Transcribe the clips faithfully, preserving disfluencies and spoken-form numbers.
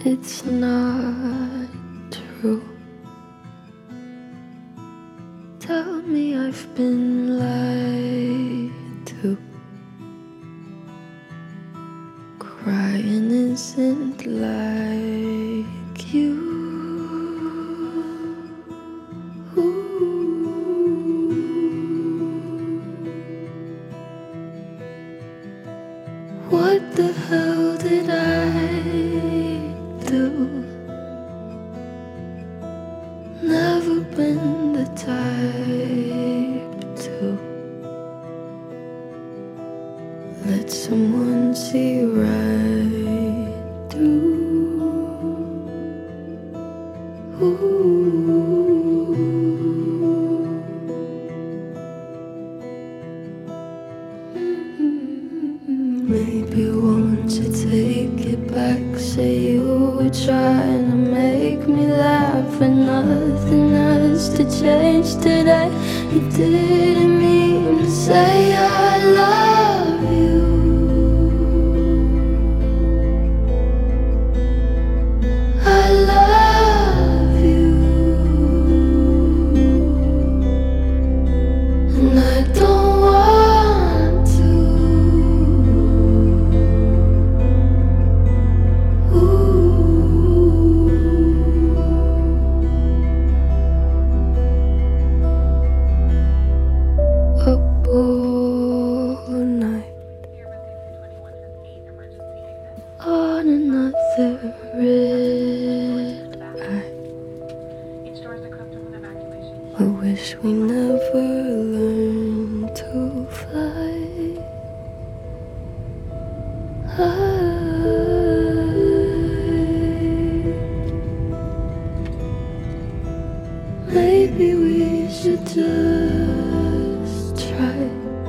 It's not true. Tell me I've been lied to. Crying isn't like you. What the hell did I do? Never been the type to let someone see right through. Maybe won't you take it back? Say you were trying to make me laugh, and nothing has to change today. You didn't mean to say I love you. I love you, and I don't want to. Up all night on another red eye. I wish we never learned to fly. Maybe we should just try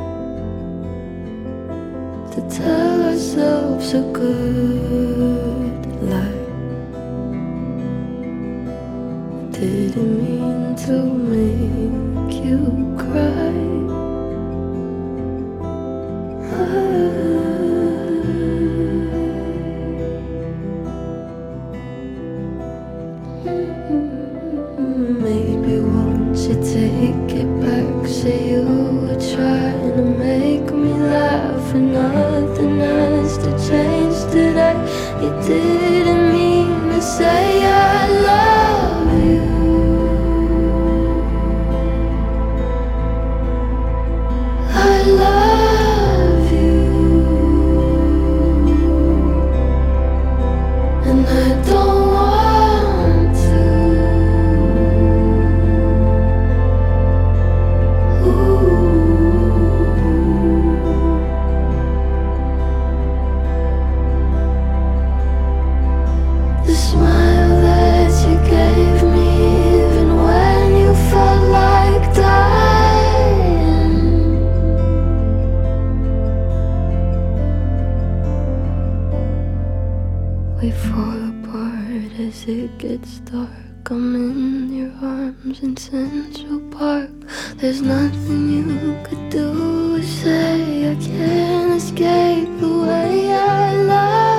to tell ourselves a good lie. Didn't mean to make you cry. Maybe won't you take it back? Say you were trying to make me laugh, and nothing has to change today. You didn't mean to say I love you. I love you, and I don't want to. The smile that you gave me, even when you felt like dying. We fall apart as it gets dark. I'm in your arms in Central Park. There's nothing you could do or say. I can't escape the way I love